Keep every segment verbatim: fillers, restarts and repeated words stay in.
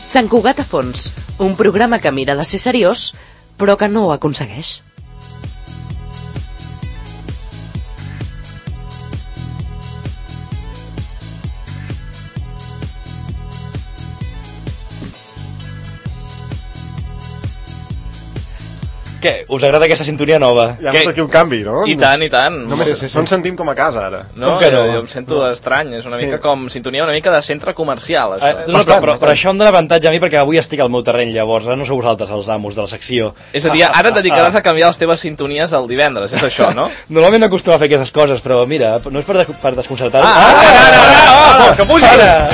Sant Cugat a fons, un programa que mira de ser seriós, però que no ho aconsegueix. Què? Us agrada aquesta sintonia nova? Hi ha hagut aquí un canvi, no? I tant, i tant. Només sí, sí, sí. No ens sentim com a casa, ara. No, com que no? Jo, jo em sento no. estrany, és una sí. mica com sintonia una mica de centre comercial, això. Eh, no, però, però, però això em dona avantatge a mi perquè avui estic al meu terreny, llavors, no sou vosaltres els amos de la secció. És a dir, ara et dedicaràs a canviar les teves sintonies el divendres, és això, no? Normalment acostuma a fer aquestes coses, però mira, no és per, de, per desconcertar-ho. Ah, ah, ah, ah, ah, ah, que pugi! Ara.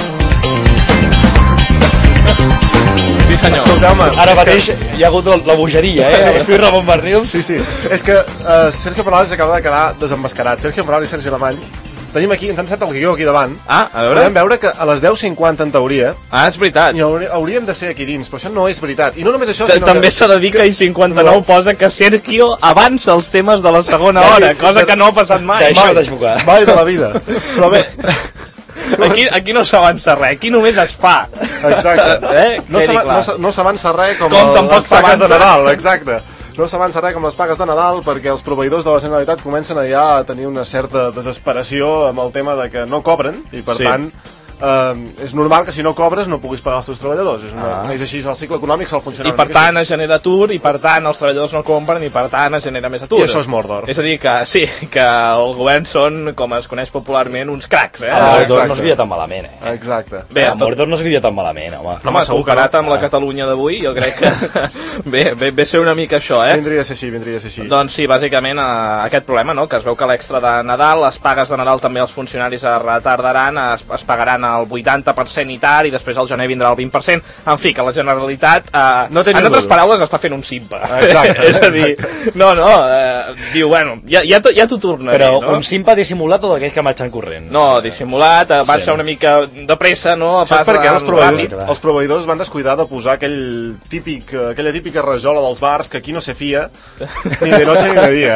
Sí, senyor. Escolteu-me. Ara mateix que... hi ha hagut la bogeria, eh? Sí. Estic Ramon Barrils. Sí, sí. És que uh, Sergio Morales acaba de quedar desemmascarat. Sergio Morales i Sergi Alemany. Tenim aquí, ens han fet el guió aquí davant. Ah, a veure. Podem veure que a les deu cinquanta en teoria... Ah, és veritat. I hauríem de ser aquí dins, però això no és veritat. I no només això, sinó també que... s'ha de dir que i cinquanta-nou no. posa que Sergio avança els temes de la segona hora, cosa que no ha passat mai. Deixa de jugar. Mai de la vida. Però bé... Aquí, aquí no s'avança res, aquí només es fa. Exacte. Eh? No s'avança no no res com, com el, les pagues de Nadal, exacte. No s'avança res com les pagues de Nadal perquè els proveïdors de la Generalitat comencen ja a tenir una certa desesperació amb el tema de que no cobren i per sí. tant Uh, és normal que si no cobres no puguis pagar els teus treballadors. És, una, ah. és així, el cicle econòmic sol funcionar. I per tant es genera atur, i per tant els treballadors no compren, i per tant es genera més atur. I això és Mordor. És a dir, que sí, que el govern són, com es coneix popularment, uns cracs, eh? Ah, Mordor no es vivia tan malament, eh? Exacte. Bé, a Mordor no es vivia tan malament, home. No, home, segur que anat amb la Catalunya d'avui, jo crec que bé, bé, bé ser una mica això, eh? Vindria a ser així, vindria a ser així. Doncs sí, bàsicament eh, aquest problema, no?, que es veu que l'extra de Nadal, les pagues de Nadal també els funcionaris es retardaran, es, es pagaran el vuitanta per cent i tard, i després al gener vindrà el vint per cent. En fi, que la Generalitat eh, no en altres paraules està fent un simpa. Exacte. És a dir, no, no, eh, diu, bueno, ja, ja, ja t'ho tornaré. Però no? un simpa dissimulat o d'aquells que marxen corrent? No, dissimulat, eh, marxa sí. una mica de pressa, no? Saps per què els proveïdors, els proveïdors van descuidar de posar aquell típic, aquella típica rajola dels bars que aquí no se fia ni de noche ni de dia,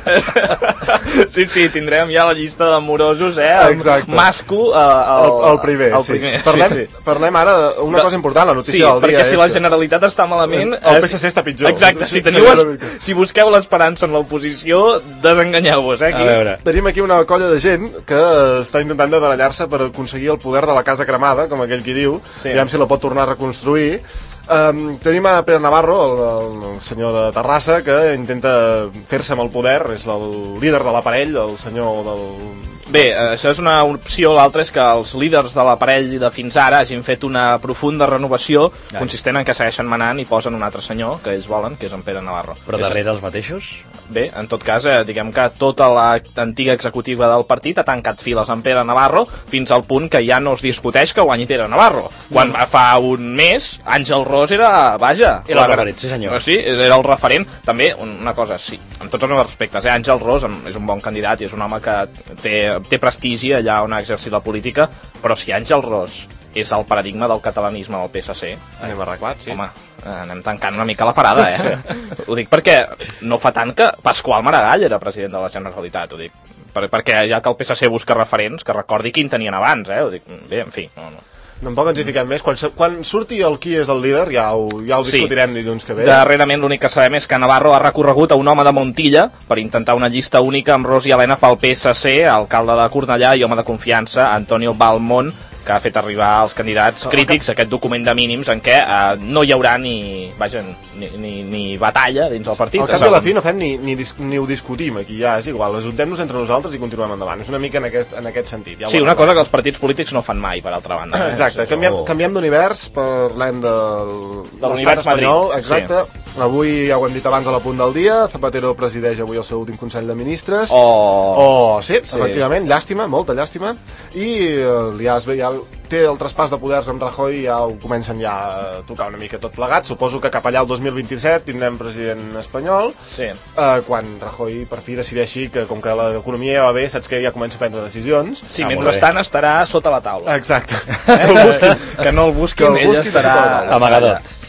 eh? Sí, sí, tindrem ja la llista d'amorosos, eh? Exacte. Masco eh, el, el, el primer, el sí. primer. Parlem, sí, sí. parlem ara d'una cosa important, la notícia sí, del dia. Sí, perquè si és la que... Generalitat està malament... El P S C està pitjor. Exacte, si, teniu es... si busqueu l'esperança en l'oposició, desenganyeu-vos, eh? Aquí. A veure. Tenim aquí una colla de gent que està intentant de barallar-se per aconseguir el poder de la casa cremada, com aquell qui diu, sí. Aviam si la pot tornar a reconstruir. Um, tenim a Pere Navarro, el, el senyor de Terrassa, que intenta fer-se amb el poder, és el líder de l'aparell, el senyor del... Bé, això és una opció, l'altra és que els líders de l'aparell de fins ara hagin fet una profunda renovació Ai. consistent en que segueixen manant i posen un altre senyor que ells volen, que és en Pere Navarro. Però darrere els mateixos? Bé, en tot cas, eh, diguem que tota l'antiga executiva del partit ha tancat files amb Pere Navarro fins al punt que ja no es discuteix que guanyi Pere Navarro. Quan mm. fa un mes, Àngel Ros era, vaja... Era el referent, sí senyor. Sí, era el referent. També, una cosa, sí, amb tots els meus respectes, eh, Àngel Ros és un bon candidat i és un home que té, té prestigi allà on ha exercit la política, però si Àngel Ros és el paradigma del catalanisme del P S C... Anem arreglat, sí. Home, anem tancant una mica la parada, eh? Ho dic perquè no fa tant que Pasqual Maragall era president de la Generalitat, ho dic. Per, perquè ja que el P S C busca referents, que recordi quin tenien abans, eh? Ho dic, bé, en fi, no, no. Tampoc ens hi fiquem més. Quan, quan surti el qui és el líder, ja ho, ja ho discutirem sí. dilluns que ve. Darrerament l'únic que sabem és que Navarro ha recorregut a un home de Montilla per intentar una llista única amb Ros i Helena pel P S C, alcalde de Cornellà i home de confiança, Antonio Balmont, que ha fet arribar als candidats crítics aquest document de mínims en què eh, no hi haurà ni, vaja, ni, ni, ni batalla dins del partit. Al cap i a la fi no fem ni, ni, ni ho discutim aquí, ja és igual, ajuntem-nos entre nosaltres i continuem endavant, és una mica en aquest, en aquest sentit. Ja sí, una cosa que els partits polítics no fan mai, per altra banda. Eh? Exacte, sí, canviem, canviem d'univers, parlem del, de l'univers espanyol, Madrid. Exacte. Sí. Avui, ja ho hem dit abans a la punt del dia, Zapatero presideix avui el seu últim Consell de Ministres. Oh, oh sí, sí, efectivament, llàstima, molta llàstima. I uh, ja es ve, ja té el traspàs de poders amb Rajoy, ja ho comencen ja a tocar una mica tot plegat. Suposo que cap allà el dos mil vint-i-set tindrem president espanyol, sí. uh, quan Rajoy per fi decideixi que com que l'economia ja va bé, saps que ja comença a prendre decisions. Sí, ah, mentrestant estarà sota la taula. Exacte. Eh? Que, el busquin. Que no el busquin, que el busquin ell estarà amagadot.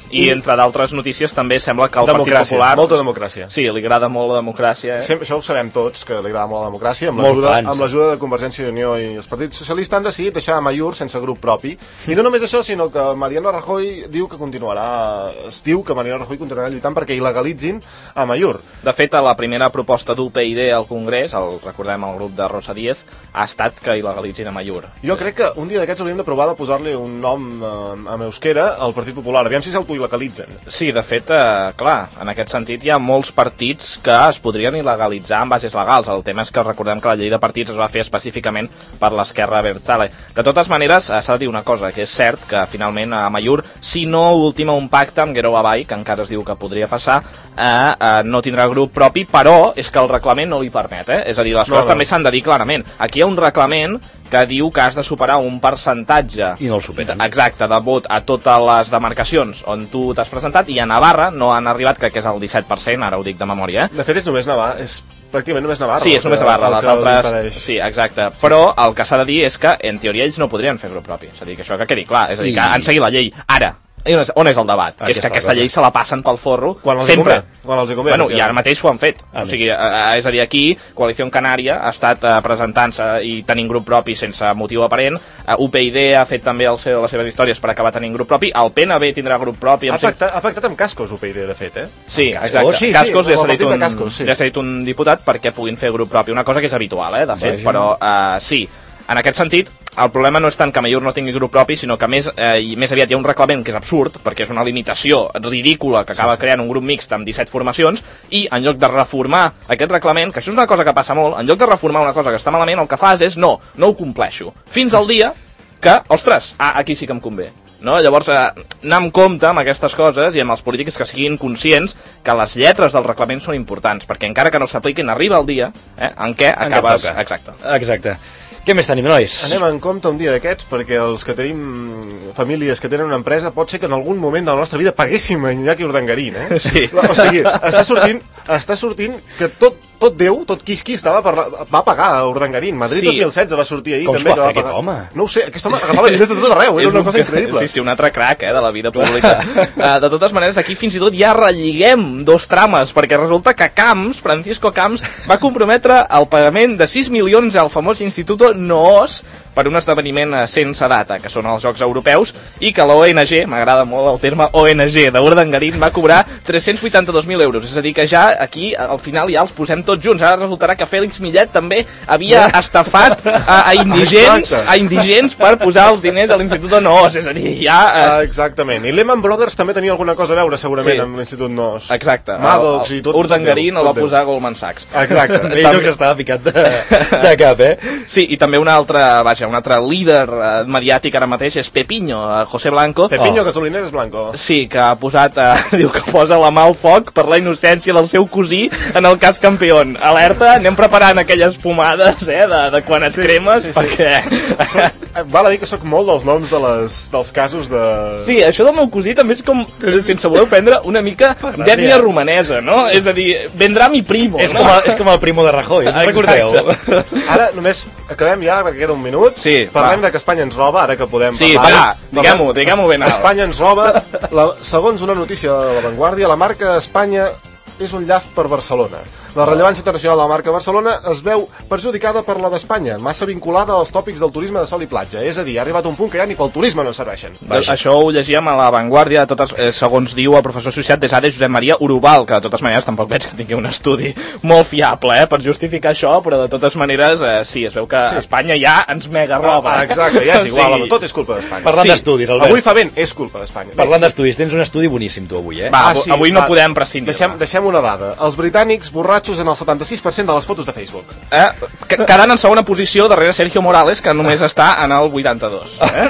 I, I entre d'altres notícies també sembla que el Partit Popular... Molta democràcia. Sí, li agrada molt la democràcia. Eh? Sempre, això ho sabem tots, que li agrada molt la democràcia. Amb l'ajuda amb l'ajuda de Convergència i Unió i els partits socialistes han decidit deixar Amaiur sense grup propi. I no només això, sinó que Mariano Rajoy diu que continuarà... Es diu que Mariano Rajoy continuarà lluitant perquè il·legalitzin Amaiur. De fet, la primera proposta d'U P YD al Congrés, el, recordem el grup de Rosa Díez, ha estat que il·legalitzin Amaiur. Jo crec que un dia d'aquests hauríem de provar de posar-li un nom eh, en euskera al Partit Popular. Aviam si s'autoil·legalitzen. Sí, de fet, eh, clar, en aquest sentit hi ha molts partits que es podrien il·legalitzar en bases legals. El tema és que recordem que la llei de partits es va fer específicament per l'esquerra abertzale. De totes maneres, s'ha de dir una cosa, que és cert que finalment a Amaiur, si no ultima un pacte amb Geroa Bai, que encara es diu que podria passar, eh, eh, no tindrà grup propi, però és que el reglament no li permet, eh? És a dir, les coses no, no. també s'han de dir clarament. Aquí hi ha un reglament que diu que has de superar un percentatge i no el superen. Exacte, de vot a totes les demarcacions on tu t'has presentat, i a Navarra no han arribat, crec que és el disset per cent, ara ho dic de memòria. Eh? De fet, és només Navarra, és pràcticament només Navarra. Sí, és només Navarra, les altres... Sí, exacte. Però el que s'ha de dir és que, en teoria, ells no podrien fer grup propi. És a dir, que això que quedi clar. És a dir, que han seguit la llei. Ara, on és el debat? Que és que aquesta llei se la passen pel forro quan sempre. Quan els hi convé. Bueno, i ara mateix ho han fet. O sigui, és a dir, aquí, Coalició Canària ha estat presentant-se i tenint grup propi sense motiu aparent. U P YD ha fet també el seu, les seves històries per acabar tenint grup propi. El P N B tindrà grup propi. Ha pactat, ha pactat amb Cascos, U P YD, de fet, eh? Sí, exacte. Oh, sí, Cascos, sí, ja s'ha dit, un, Cascos, sí. ja s'ha dit un diputat perquè puguin fer grup propi. Una cosa que és habitual, eh, de fet, però uh, sí. En aquest sentit, el problema no és tant que Amaiur no tingui grup propi, sinó que més, eh, i més aviat hi ha un reglament que és absurd, perquè és una limitació ridícula que acaba creant un grup mixt amb disset formacions, i en lloc de reformar aquest reglament, que això és una cosa que passa molt, en lloc de reformar una cosa que està malament, el que fas és no, no ho compleixo. Fins al dia que, ostres, ah, aquí sí que em convé. No? Llavors, eh, anar amb compte amb aquestes coses i amb els polítics que siguin conscients que les lletres del reglament són importants, perquè encara que no s'apliquin, arriba el dia eh, en què acabes... Exacte. Exacte. Què més tenim, nois? Anem en compte un dia d'aquests, perquè els que tenim famílies que tenen una empresa, pot ser que en algun moment de la nostra vida paguéssim a Iñaki Urdangarín, eh? Sí. O sigui, està sortint, està sortint que tot, tot Déu, tot qui-qui estava per la... va pagar a Urdangarín. Madrid sí. dos mil setze va sortir ahir. Com també es va que fer va pagar. aquest home? No ho sé, aquest home agafava diners de tot arreu, era una cosa increïble. Sí, sí, un altre crac, eh, de la vida pública. uh, de totes maneres, aquí fins i tot ja relligem dos trames, perquè resulta que Camps, Francisco Camps, va comprometre el pagament de sis milions al famós Instituto Noos per un esdeveniment sense data, que són els Jocs Europeus, i que l'O N G, m'agrada molt el terme O N G, d'Urdangarín, va cobrar tres-cents vuitanta-dos mil euros. És a dir, que ja aquí, al final, ja els posem tots junts. Ara resultarà que Félix Millet també havia estafat a, a indigents a indigents per posar els diners a l'Institut Noos. És a dir, ja... Eh... Ah, exactament. I Lehman Brothers també tenia alguna cosa a veure, segurament, sí. amb l'Institut Noos. Exacte. Maddox i tot. Urdangarín el va posar a Goldman Sachs. Exacte. Ell no s'estava picat de, de cap, eh? Sí, i també una altra, vaja, un altre líder eh, mediàtic ara mateix és Pepiño, eh, José Blanco. Pepiño, oh. Gasoliner és Blanco. Sí, que ha posat, eh, diu que posa la mà al foc per la innocència del seu cosí en el cas Campeón. Alerta, anem preparant aquelles pomades, eh, de, de quan et sí, cremes, sí, sí. perquè... Soc, val a dir que sóc molt dels noms de les, dels casos de... Sí, això del meu cosí també és com, sense voler prendre, una mica d'ètnia romanesa, no? És a dir, vendrà mi primo, és no? Com a, és com el primo de Rajoy, no recordeu? Ara només acabem ja, perquè queda un minut. Sí, parlem va. de que Espanya ens roba, ara que podem sí, parlar. Sí, va, diguem-ho, diguem-ho ben alt. Espanya ens roba. La, segons una notícia de La Vanguardia, la marca Espanya és un llast per Barcelona. La rellevància internacional de la marca Barcelona es veu perjudicada per la d'Espanya, massa vinculada als tòpics del turisme de sol i platja. És a dir, ha arribat un punt que ja ni pel turisme no serveixen. Vaja. Això ho llegíem a La Vanguardia, totes, eh, segons diu el professor associat des ara Josep Maria Urubal, que de totes maneres tampoc veig que tingui un estudi molt fiable eh, per justificar això, però de totes maneres eh, sí, es veu que sí. Espanya ja ens mega roba. Ah, exacte, ja és igual, sí. Tot és culpa d'Espanya. Parlant sí. d'estudis, Albert. Avui fa vent, és culpa d'Espanya. Parlant d'estudis, tens un estudi boníssim tu avui, eh? Va, ah, sí, avui no va, podem prescindir. Deixem, deixem una dada. Els britànics borratxos en el setanta-sis per cent de les fotos de Facebook. Eh? Quedant en segona posició darrere Sergio Morales, que només està en el vuitanta-dos. Eh?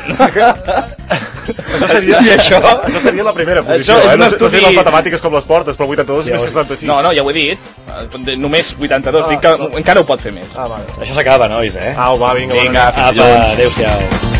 Això seria, I això? Això seria la primera posició. Això és eh? No, estudi... no sé les matemàtiques com les portes, però vuitanta-dos ja és més que setanta-sis. No, no, ja ho he dit. Només vuitanta-dos. Ah, dic que no. Encara ho pot fer més. Ah, vale. Això s'acaba, nois, eh? Au, va, vinga. Vinga, Vinga, apa, adéu-siau.